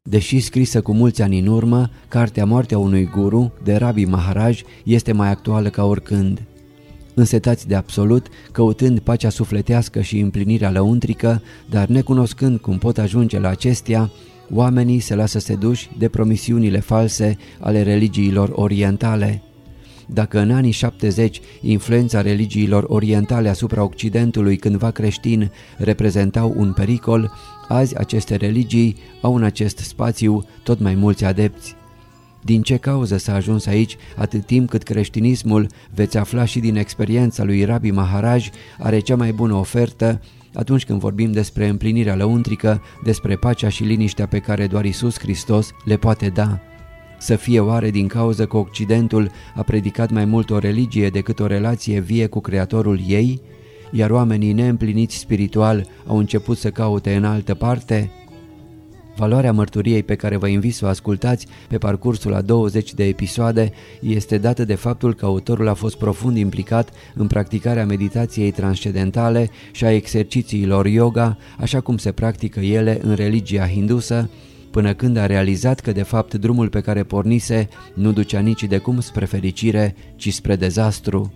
Deși scrisă cu mulți ani în urmă, cartea Moartea unui guru de Rabi Maharaj este mai actuală ca oricând. Însetați de absolut, căutând pacea sufletească și împlinirea lăuntrică, dar necunoscând cum pot ajunge la acestea, oamenii se lasă seduși de promisiunile false ale religiilor orientale. Dacă în anii 70 influența religiilor orientale asupra Occidentului cândva creștin reprezentau un pericol, azi aceste religii au în acest spațiu tot mai mulți adepți. Din ce cauză s-a ajuns aici, atât timp cât creștinismul, veți afla și din experiența lui Rabi Maharaj, are cea mai bună ofertă atunci când vorbim despre împlinirea lăuntrică, despre pacea și liniștea pe care doar Iisus Hristos le poate da. Să fie oare din cauză că Occidentul a predicat mai mult o religie decât o relație vie cu Creatorul ei, iar oamenii neîmpliniți spiritual au început să caute în altă parte? Valoarea mărturiei pe care vă invit să o ascultați pe parcursul a 20 de episoade este dată de faptul că autorul a fost profund implicat în practicarea meditației transcendentale și a exercițiilor yoga, așa cum se practică ele în religia hindusă, până când a realizat că de fapt drumul pe care pornise nu ducea nici de cum spre fericire, ci spre dezastru.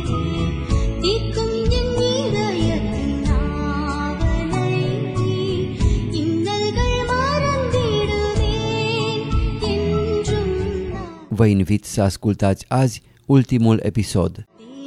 Vă invit să ascultați azi ultimul episod.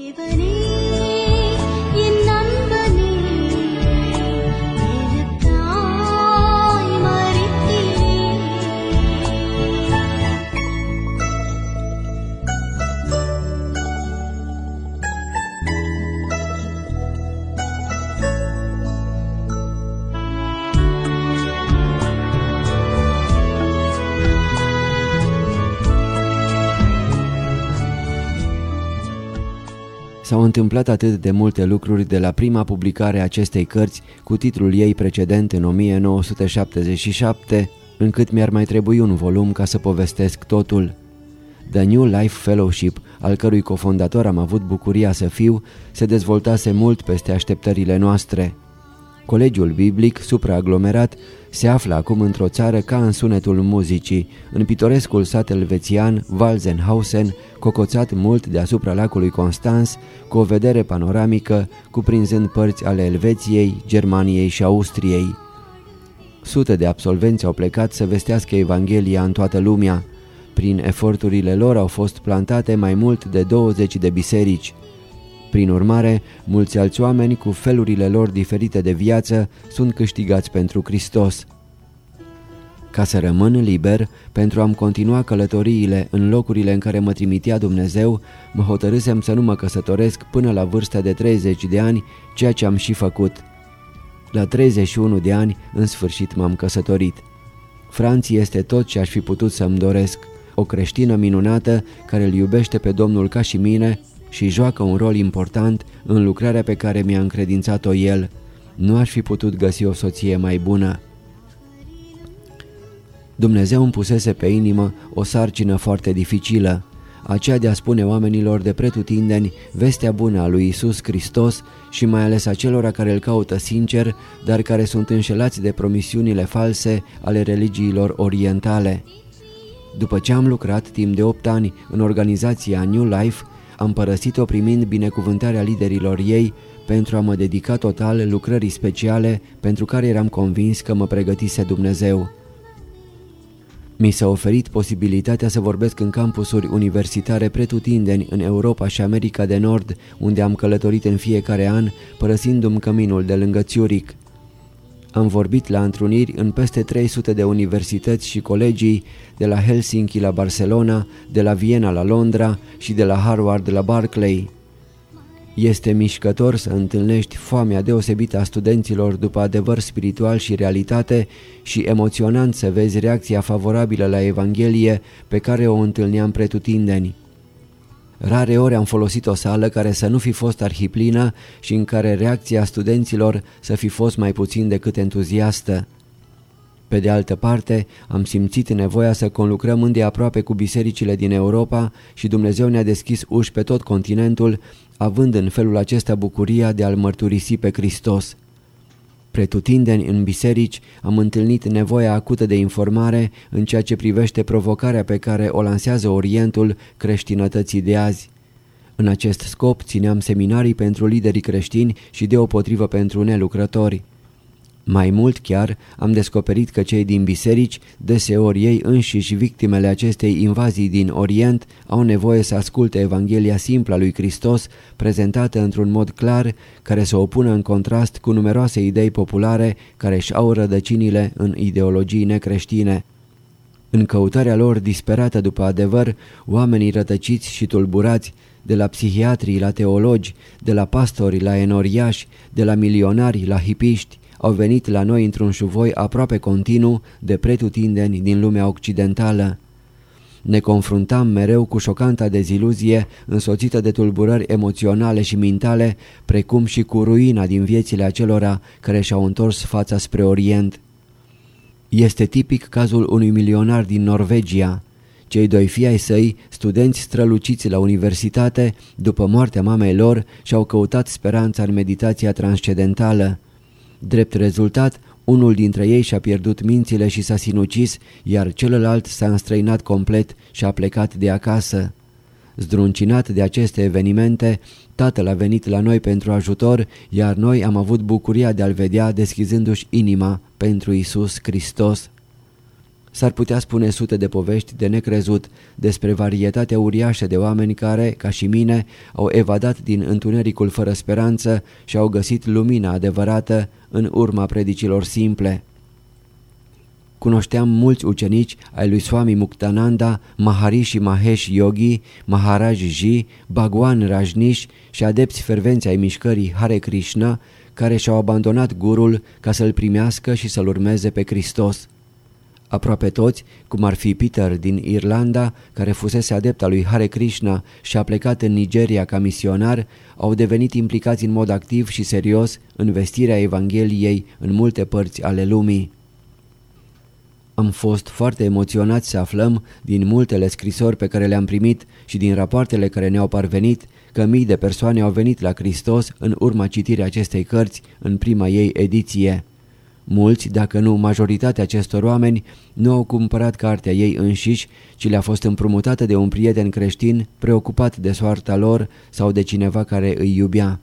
S-au întâmplat atât de multe lucruri de la prima publicare a acestei cărți cu titlul ei precedent în 1977, încât mi-ar mai trebui un volum ca să povestesc totul. The New Life Fellowship, al cărui cofondator am avut bucuria să fiu, se dezvoltase mult peste așteptările noastre. Colegiul biblic, supraaglomerat, se află acum într-o țară ca în sunetul muzicii, în pitorescul sat elvețian Walzenhausen, cocoțat mult deasupra lacului Constanț, cu o vedere panoramică, cuprinzând părți ale Elveției, Germaniei și Austriei. Sute de absolvenți au plecat să vestească Evanghelia în toată lumea. Prin eforturile lor au fost plantate mai mult de 20 de biserici. Prin urmare, mulți alți oameni cu felurile lor diferite de viață sunt câștigați pentru Hristos. Ca să rămân liber, pentru a-mi continua călătoriile în locurile în care mă trimitea Dumnezeu, mă hotărâsem să nu mă căsătoresc până la vârsta de 30 de ani, ceea ce am și făcut. La 31 de ani, în sfârșit m-am căsătorit. Franț este tot ce aș fi putut să-mi doresc, o creștină minunată care îl iubește pe Domnul ca și mine și joacă un rol important în lucrarea pe care mi-a încredințat-o el. Nu aș fi putut găsi o soție mai bună. Dumnezeu îmi pusese pe inimă o sarcină foarte dificilă, aceea de a spune oamenilor de pretutindeni vestea bună a lui Iisus Hristos și mai ales acelora care îl caută sincer, dar care sunt înșelați de promisiunile false ale religiilor orientale. După ce am lucrat timp de 8 ani în organizația New Life, am părăsit-o primind binecuvântarea liderilor ei pentru a mă dedica total lucrării speciale pentru care eram convins că mă pregătise Dumnezeu. Mi s-a oferit posibilitatea să vorbesc în campusuri universitare pretutindeni în Europa și America de Nord, unde am călătorit în fiecare an, părăsindu-mi căminul de lângă Zurich. Am vorbit la întruniri în peste 300 de universități și colegii, de la Helsinki la Barcelona, de la Viena la Londra și de la Harvard la Berkeley. Este mișcător să întâlnești foamea deosebită a studenților după adevăr spiritual și realitate și emoționant să vezi reacția favorabilă la Evanghelie pe care o întâlneam pretutindeni. Rare ori am folosit o sală care să nu fi fost arhiplină și în care reacția studenților să fi fost mai puțin decât entuziastă. Pe de altă parte, am simțit nevoia să conlucrăm îndeaproape cu bisericile din Europa și Dumnezeu ne-a deschis uși pe tot continentul, având în felul acesta bucuria de a-L mărturisi pe Hristos. Pretutindeni în biserici am întâlnit nevoia acută de informare în ceea ce privește provocarea pe care o lansează Orientul creștinătății de azi. În acest scop țineam seminarii pentru liderii creștini și deopotrivă pentru nelucrători. Mai mult chiar, am descoperit că cei din biserici, deseori ei înșiși victimele acestei invazii din Orient, au nevoie să asculte Evanghelia simplă a lui Hristos, prezentată într-un mod clar, care să o pună în contrast cu numeroase idei populare care își au rădăcinile în ideologii necreștine. În căutarea lor disperată după adevăr, oamenii rătăciți și tulburați, de la psihiatrii la teologi, de la pastori la enoriași, de la milionari la hipiști, au venit la noi într-un șuvoi aproape continuu de pretutindeni din lumea occidentală. Ne confruntam mereu cu șocanta deziluzie însoțită de tulburări emoționale și mentale, precum și cu ruina din viețile acelora care și-au întors fața spre Orient. Este tipic cazul unui milionar din Norvegia. Cei doi fii ai săi, studenți străluciți la universitate, după moartea mamei lor, și-au căutat speranța în meditația transcendentală. Drept rezultat, unul dintre ei și-a pierdut mințile și s-a sinucis, iar celălalt s-a înstrăinat complet și a plecat de acasă. Zdruncinat de aceste evenimente, tatăl a venit la noi pentru ajutor, iar noi am avut bucuria de a-l vedea deschizându-și inima pentru Iisus Hristos. S-ar putea spune sute de povești de necrezut despre varietatea uriașă de oameni care, ca și mine, au evadat din întunericul fără speranță și au găsit lumina adevărată în urma predicilor simple. Cunoșteam mulți ucenici ai lui Swami Muktananda, Maharishi Mahesh Yogi, Maharaj Ji, Bhagwan Rajneesh și adepți fervenți ai mișcării Hare Krishna, care și-au abandonat gurul ca să-l primească și să-l urmeze pe Hristos. Aproape toți, cum ar fi Peter din Irlanda, care fusese adept al lui Hare Krishna și a plecat în Nigeria ca misionar, au devenit implicați în mod activ și serios în vestirea Evangheliei în multe părți ale lumii. Am fost foarte emoționați să aflăm din multele scrisori pe care le-am primit și din rapoartele care ne-au parvenit că mii de persoane au venit la Hristos în urma citirii acestei cărți în prima ei ediție. Mulți, dacă nu majoritatea acestor oameni, nu au cumpărat cartea ei înșiși, ci le-a fost împrumutată de un prieten creștin preocupat de soarta lor sau de cineva care îi iubea.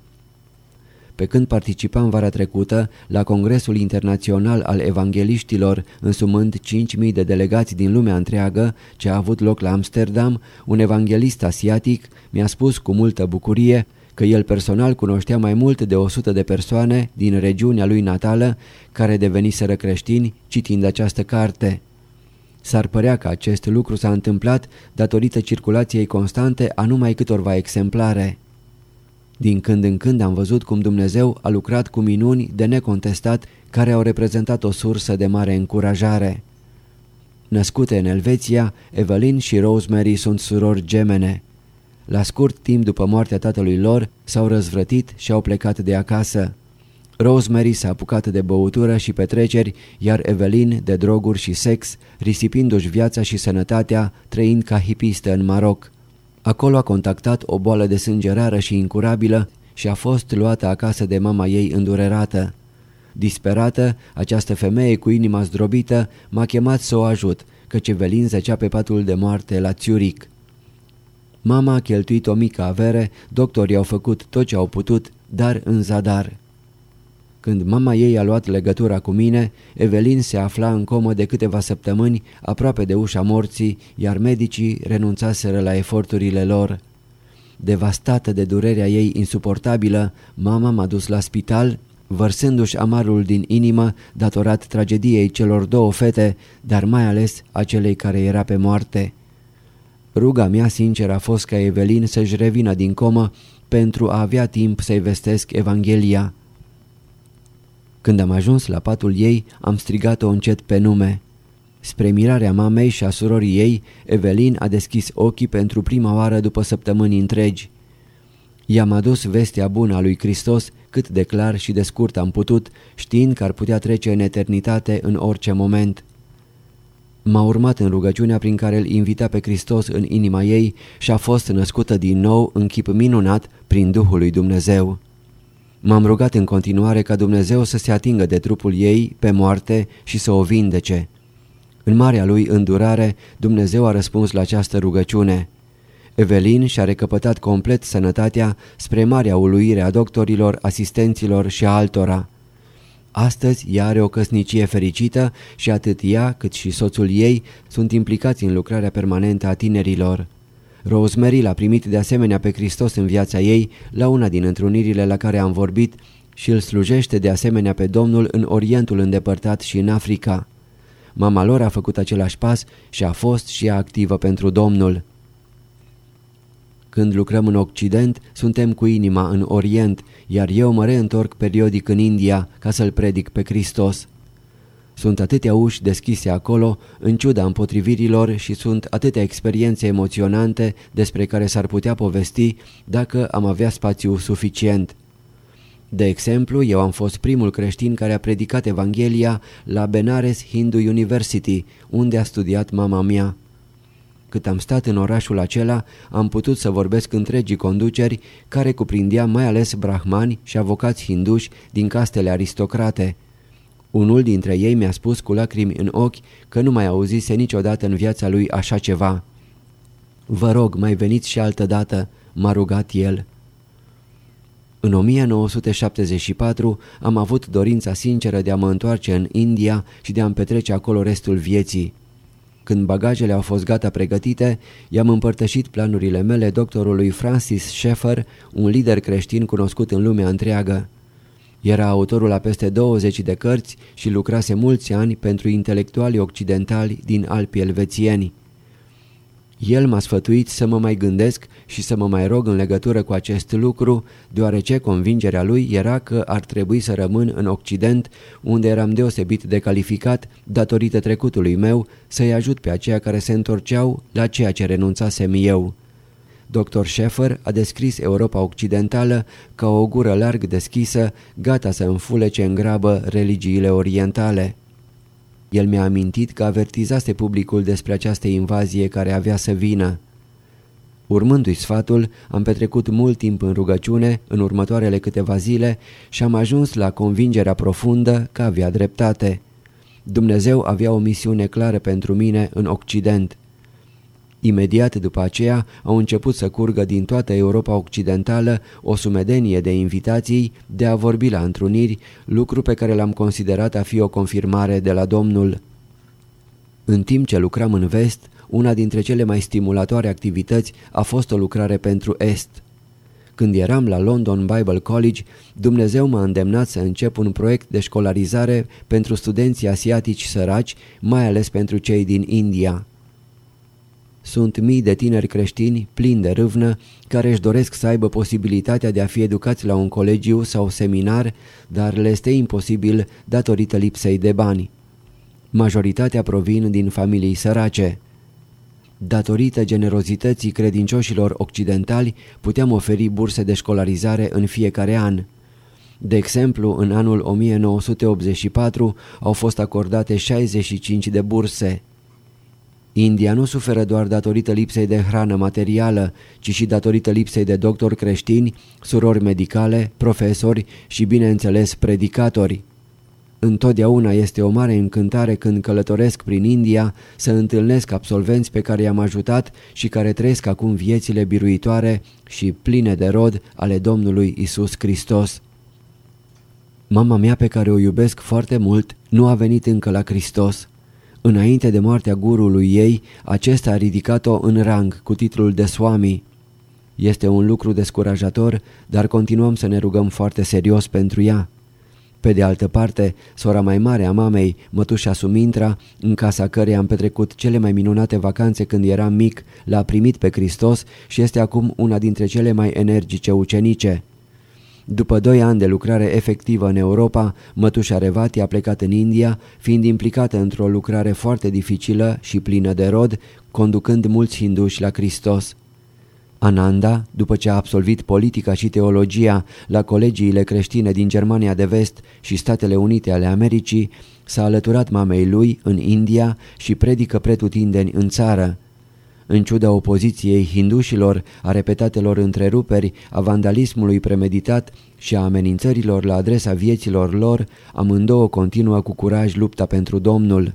Pe când participam vara trecută la Congresul Internațional al Evangeliștilor, însumând 5.000 de delegați din lumea întreagă, ce a avut loc la Amsterdam, un evanghelist asiatic mi-a spus cu multă bucurie că el personal cunoștea mai mult de 100 de persoane din regiunea lui natală care deveniseră creștini citind această carte. S-ar părea că acest lucru s-a întâmplat datorită circulației constante a numai câtorva exemplare. Din când în când am văzut cum Dumnezeu a lucrat cu minuni de necontestat care au reprezentat o sursă de mare încurajare. Născute în Elveția, Evelyn și Rosemary sunt surori gemene. La scurt timp după moartea tatălui lor, s-au răzvrătit și au plecat de acasă. Rosemary s-a apucat de băutură și petreceri, iar Evelyn de droguri și sex, risipindu-și viața și sănătatea, trăind ca hipistă în Maroc. Acolo a contactat o boală de sânge rară și incurabilă și a fost luată acasă de mama ei îndurerată. Disperată, această femeie cu inima zdrobită m-a chemat să o ajut, căci Evelyn zăcea pe patul de moarte la Zurich. Mama a cheltuit o mică avere, doctorii au făcut tot ce au putut, dar în zadar. Când mama ei a luat legătura cu mine, Evelyn se afla în comă de câteva săptămâni, aproape de ușa morții, iar medicii renunțaseră la eforturile lor. Devastată de durerea ei insuportabilă, mama m-a dus la spital, vărsându-și amarul din inimă datorat tragediei celor două fete, dar mai ales a celei care era pe moarte. Ruga mea sinceră a fost ca Evelyn să-și revină din comă pentru a avea timp să-i vestesc Evanghelia. Când am ajuns la patul ei, am strigat-o încet pe nume. Spre mirarea mamei și a surorii ei, Evelyn a deschis ochii pentru prima oară după săptămâni întregi. I-am adus vestea bună a lui Hristos cât de clar și de scurt am putut, știind că ar putea trece în eternitate în orice moment. M-a urmat în rugăciunea prin care îl invita pe Hristos în inima ei și a fost născută din nou în chip minunat prin Duhul lui Dumnezeu. M-am rugat în continuare ca Dumnezeu să se atingă de trupul ei pe moarte și să o vindece. În marea lui îndurare, Dumnezeu a răspuns la această rugăciune. Evelin și-a recăpătat complet sănătatea spre marea uluire a doctorilor, asistenților și a altora. Astăzi ea are o căsnicie fericită și atât ea cât și soțul ei sunt implicați în lucrarea permanentă a tinerilor. Rosemary l-a primit de asemenea pe Hristos în viața ei la una din întrunirile la care am vorbit și îl slujește de asemenea pe Domnul în Orientul îndepărtat și în Africa. Mama lor a făcut același pas și a fost și ea activă pentru Domnul. Când lucrăm în Occident, suntem cu inima în Orient, iar eu mă reîntorc periodic în India ca să-L predic pe Hristos. Sunt atâtea uși deschise acolo, în ciuda împotrivirilor, și sunt atâtea experiențe emoționante despre care s-ar putea povesti dacă am avea spațiu suficient. De exemplu, eu am fost primul creștin care a predicat Evanghelia la Benares Hindu University, unde a studiat mama mea. Cât am stat în orașul acela, am putut să vorbesc întregii conduceri, care cuprindea mai ales brahmani și avocați hinduși din castele aristocrate. Unul dintre ei mi-a spus cu lacrimi în ochi că nu mai auzise niciodată în viața lui așa ceva. "Vă rog, mai veniți și altădată," m-a rugat el. În 1974 am avut dorința sinceră de a mă întoarce în India și de a-mi petrece acolo restul vieții. Când bagajele au fost gata pregătite, i-am împărtășit planurile mele doctorului Francis Schaeffer, un lider creștin cunoscut în lumea întreagă. Era autorul a peste 20 de cărți și lucrase mulți ani pentru intelectualii occidentali din Alpii elvețieni. El m-a sfătuit să mă mai gândesc și să mă mai rog în legătură cu acest lucru, deoarece convingerea lui era că ar trebui să rămân în Occident, unde eram deosebit de calificat, datorită trecutului meu, să-i ajut pe aceia care se întorceau la ceea ce renunțasem eu. Dr. Schaeffer a descris Europa Occidentală ca o gură larg deschisă, gata să înfulece în grabă religiile orientale. El mi-a amintit că avertizase publicul despre această invazie care avea să vină. Urmându-i sfatul, am petrecut mult timp în rugăciune în următoarele câteva zile și am ajuns la convingerea profundă că avea dreptate. Dumnezeu avea o misiune clară pentru mine în Occident. Imediat după aceea au început să curgă din toată Europa Occidentală o sumedenie de invitații de a vorbi la întruniri, lucru pe care l-am considerat a fi o confirmare de la Domnul. În timp ce lucram în vest, una dintre cele mai stimulatoare activități a fost o lucrare pentru est. Când eram la London Bible College, Dumnezeu m-a îndemnat să încep un proiect de școlarizare pentru studenții asiatici săraci, mai ales pentru cei din India. Sunt mii de tineri creștini plini de râvnă care își doresc să aibă posibilitatea de a fi educați la un colegiu sau seminar, dar le este imposibil datorită lipsei de bani. Majoritatea provin din familii sărace. Datorită generozității credincioșilor occidentali, puteam oferi burse de școlarizare în fiecare an. De exemplu, în anul 1984 au fost acordate 65 de burse. India nu suferă doar datorită lipsei de hrană materială, ci și datorită lipsei de doctori creștini, surori medicale, profesori și, bineînțeles, predicatori. Întotdeauna este o mare încântare când călătoresc prin India să întâlnesc absolvenți pe care i-am ajutat și care trăiesc acum viețile biruitoare și pline de rod ale Domnului Isus Hristos. Mama mea, pe care o iubesc foarte mult, nu a venit încă la Hristos. Înainte de moartea gurului ei, acesta a ridicat-o în rang cu titlul de Swami. Este un lucru descurajator, dar continuăm să ne rugăm foarte serios pentru ea. Pe de altă parte, sora mai mare a mamei, mătușa Sumintra, în casa căreia am petrecut cele mai minunate vacanțe când eram mic, l-a primit pe Hristos și este acum una dintre cele mai energice ucenice. După 2 ani de lucrare efectivă în Europa, mătușa Revati a plecat în India, fiind implicată într-o lucrare foarte dificilă și plină de rod, conducând mulți hinduși la Hristos. Ananda, după ce a absolvit politica și teologia la colegiile creștine din Germania de Vest și Statele Unite ale Americii, s-a alăturat mamei lui în India și predică pretutindeni în țară. În ciuda opoziției hindușilor, a repetatelor întreruperi, a vandalismului premeditat și a amenințărilor la adresa vieților lor, amândouă continuă cu curaj lupta pentru Domnul.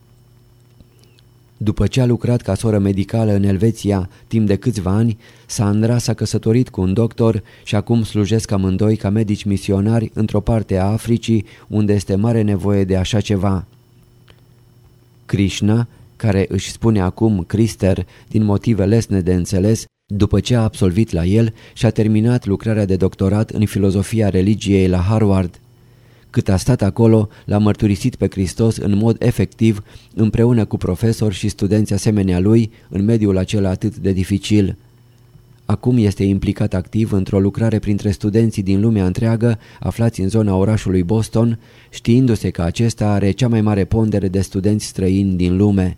După ce a lucrat ca soră medicală în Elveția timp de câțiva ani, Sandra s-a căsătorit cu un doctor și acum slujesc amândoi ca medici misionari într-o parte a Africii unde este mare nevoie de așa ceva. Krishna, care își spune acum Crister din motive lesne de înțeles, după ce a absolvit la el și-a terminat lucrarea de doctorat în filozofia religiei la Harvard. Cât a stat acolo, l-a mărturisit pe Hristos în mod efectiv, împreună cu profesori și studenți asemenea lui, în mediul acela atât de dificil. Acum este implicat activ într-o lucrare printre studenții din lumea întreagă, aflați în zona orașului Boston, știindu-se că acesta are cea mai mare pondere de studenți străini din lume.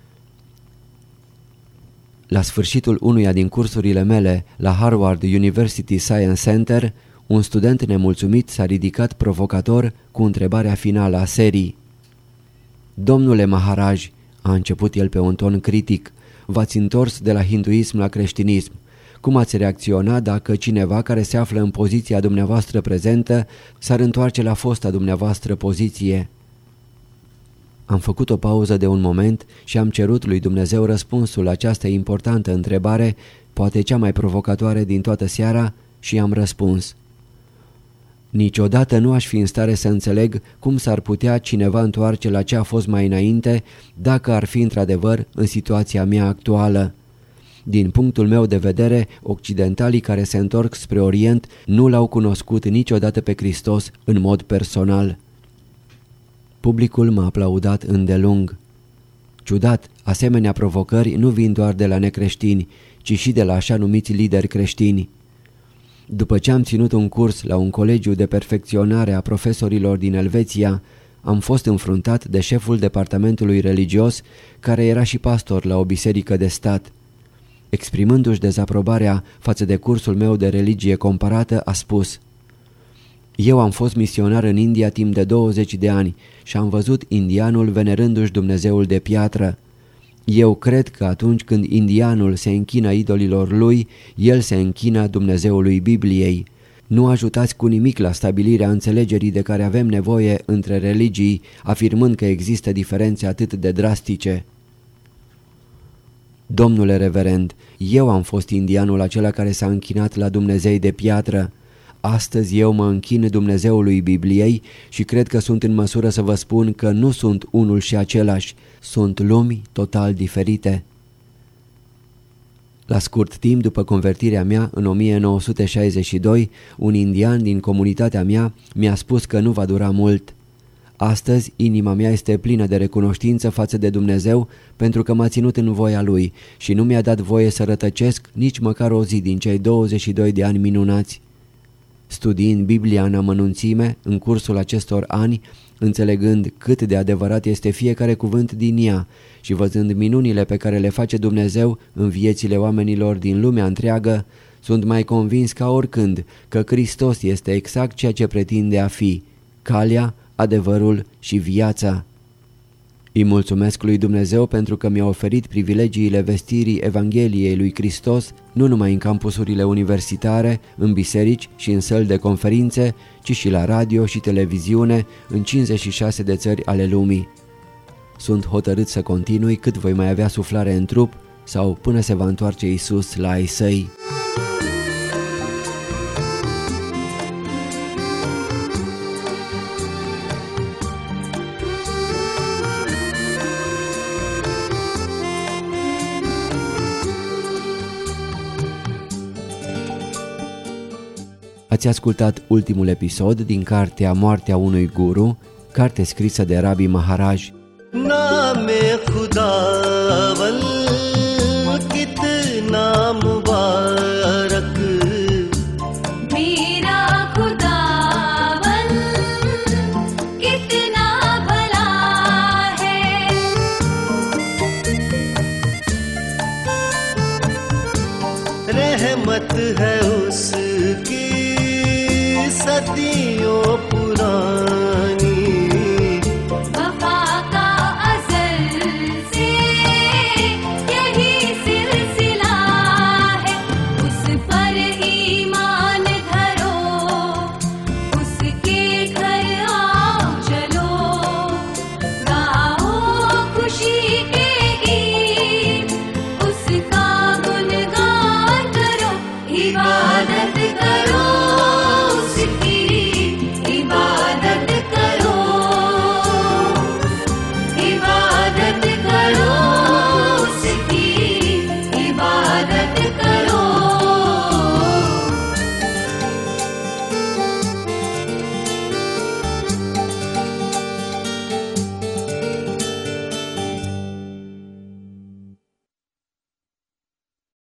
La sfârșitul unuia din cursurile mele la Harvard University Science Center, un student nemulțumit s-a ridicat provocator cu întrebarea finală a serii. Domnule Maharaj, a început el pe un ton critic, v-ați întors de la hinduism la creștinism. Cum ați reacționa dacă cineva care se află în poziția dumneavoastră prezentă s-ar întoarce la fosta dumneavoastră poziție? Am făcut o pauză de un moment și am cerut lui Dumnezeu răspunsul la această importantă întrebare, poate cea mai provocatoare din toată seara, și am răspuns. Niciodată nu aș fi în stare să înțeleg cum s-ar putea cineva întoarce la ce a fost mai înainte dacă ar fi într-adevăr în situația mea actuală. Din punctul meu de vedere, occidentalii care se întorc spre Orient nu l-au cunoscut niciodată pe Hristos în mod personal. Publicul m-a aplaudat îndelung. Ciudat, asemenea provocări nu vin doar de la necreștini, ci și de la așa numiți lideri creștini. După ce am ținut un curs la un colegiu de perfecționare a profesorilor din Elveția, am fost înfruntat de șeful departamentului religios, care era și pastor la o biserică de stat. Exprimându-și dezaprobarea față de cursul meu de religie comparată, a spus: Eu am fost misionar în India timp de 20 de ani și am văzut indianul venerându-și Dumnezeul de piatră. Eu cred că atunci când indianul se închină idolilor lui, el se închină Dumnezeului Bibliei. Nu ajutați cu nimic la stabilirea înțelegerii de care avem nevoie între religii, afirmând că există diferențe atât de drastice. Domnule reverend, eu am fost indianul acela care s-a închinat la Dumnezei de piatră. Astăzi eu mă închin Dumnezeului Bibliei și cred că sunt în măsură să vă spun că nu sunt unul și același, sunt lumi total diferite. La scurt timp după convertirea mea, în 1962, un indian din comunitatea mea mi-a spus că nu va dura mult. Astăzi, inima mea este plină de recunoștință față de Dumnezeu pentru că m-a ținut în voia Lui și nu mi-a dat voie să rătăcesc nici măcar o zi din cei 22 de ani minunați. Studiind Biblia în amănunțime, în cursul acestor ani, înțelegând cât de adevărat este fiecare cuvânt din ea și văzând minunile pe care le face Dumnezeu în viețile oamenilor din lumea întreagă, sunt mai convins ca oricând că Hristos este exact ceea ce pretinde a fi, calea, adevărul și viața. Îi mulțumesc lui Dumnezeu pentru că mi-a oferit privilegiile vestirii Evangheliei lui Hristos nu numai în campusurile universitare, în biserici și în săli de conferințe, ci și la radio și televiziune în 56 de țări ale lumii. Sunt hotărât să continui cât voi mai avea suflare în trup sau până se va întoarce Iisus la ai săi. Ați ascultat ultimul episod din cartea Moartea unui guru, carte scrisă de Rabi Maharaj. Name Khudaval kitna mubarak, mera Khudaval kitna bhala hai, रहमत है उसकी सदियों पुरानी, वफा का अज़ल से यही सिलसिला Iba